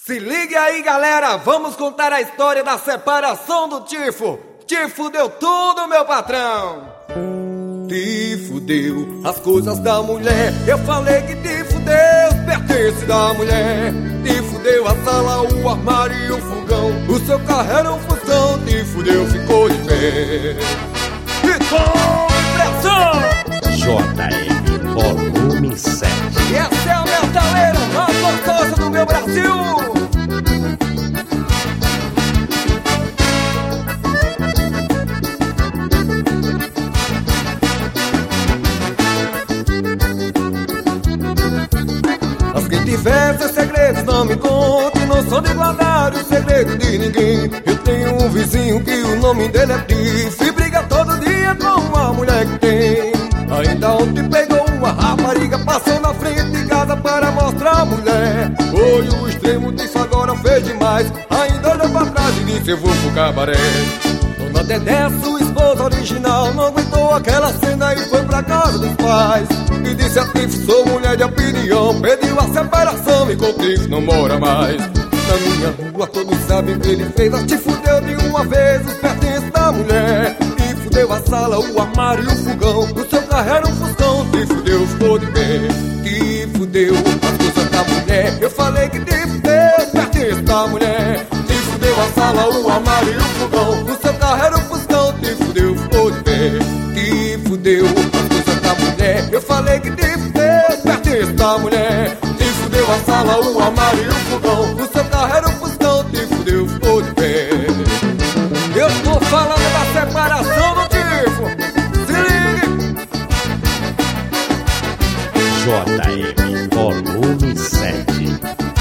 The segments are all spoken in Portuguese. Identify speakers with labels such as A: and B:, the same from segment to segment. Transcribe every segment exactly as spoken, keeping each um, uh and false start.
A: Se ligue aí, galera, vamos contar a história da separação do Tifo. Tifo deu tudo, meu patrão. Tifo deu as coisas da mulher. Eu falei que Tifo Deus pertence da mulher. Tifo deu a sala, o armário e o fogão. O seu carro era um fuscão. Tifo deu, ficou de pé. E com pressão
B: J M Volume sete.
A: E essa é a metaleira mais gostosa do meu Brasil. Mas quem tiver seus segredos não me conte. Não sou de guardar o segredo de ninguém. Eu tenho um vizinho que o nome dele é Tifo e briga todo dia com a mulher que tem. Ainda ontem pegou uma rapariga, passou na frente de casa para mostrar a mulher. Foi o extremo disso, agora fez demais. Ainda olhou pra trás e disse: eu vou pro cabaré. Dona Dedé, sua esposa original, não aguentou aquela cena e foi pra casa dos pais. E disse a Tifo: sou mulher de opinião. Pediu a separação e com Tifo não mora mais. Na minha rua todos sabem que ele fez. A Tifo deu de uma vez os pertences da mulher. Tifo deu a sala, o armário e o fogão. O seu carro era um fuscão. Tifo deu, ficou de pé. Tifo deu as coisas da mulher. Eu falei que Tifo deu pertence da mulher. Tifo deu a sala, o armário e o fogão. O seu carro era um fuscão. Tifo deu, ficou de pé. Tifo deu as coisas da mulher. Eu falei que Tifo deu pertence da mulher. Tifo deu a sala, o armário e o fogão. O seu carro era um fuscão. Tifo deu, ficou de pé. Eu tô falando da separação do Tifo. Se ligue!
B: J M Volume sete.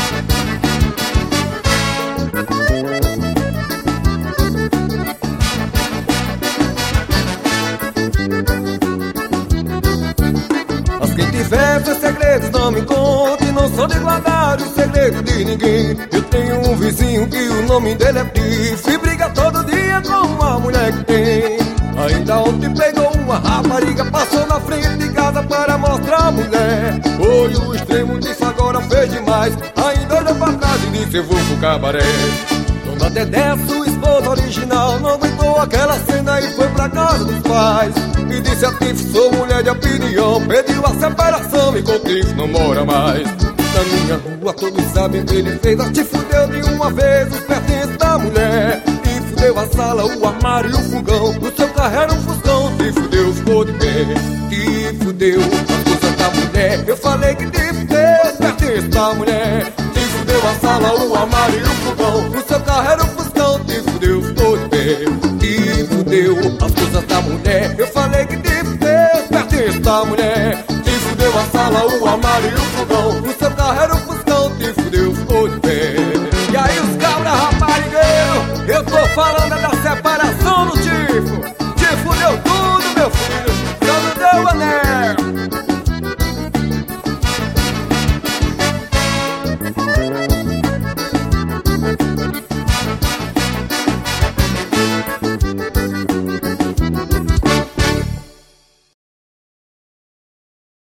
A: Mas quem tiver seus segredos não me conte. Não sou de guardar o segredo de ninguém. Eu tenho um vizinho que o nome dele é Tifo e briga todo dia com a mulher que tem. Ainda ontem pegou uma rapariga, passou na frente de casa para mostrar a mulher. Foi o extremo disso, agora fez demais. Ainda olhou pra trás e disse: eu vou pro cabaré. Dona Dedé, sua esposa original, não aguentou aquela cena e foi pra casa dos pais. E disse a Tifo: sou mulher de opinião. Pediu a separação e com Tifo não mora mais. Na minha rua todos sabem que ele fez. A Tifo deu de uma vez os pertences da mulher. Tifo deu a sala, o armário e o fogão. O seu carro era um fuscão. Tifo deu, ficou de pé. Tifo deu as coisas da mulher. Eu falei que Tifo deu pertence da mulher. Tifo deu a sala, o armário e o fogão. O seu carro era um fuscão. Tifo deu, ficou de pé. Tifo deu as coisas da mulher. Eu falei que Tifo deu pertence da mulher. Tifo deu a sala, o armário e o fogão. O seu carro era um fuscão. Tifo deu,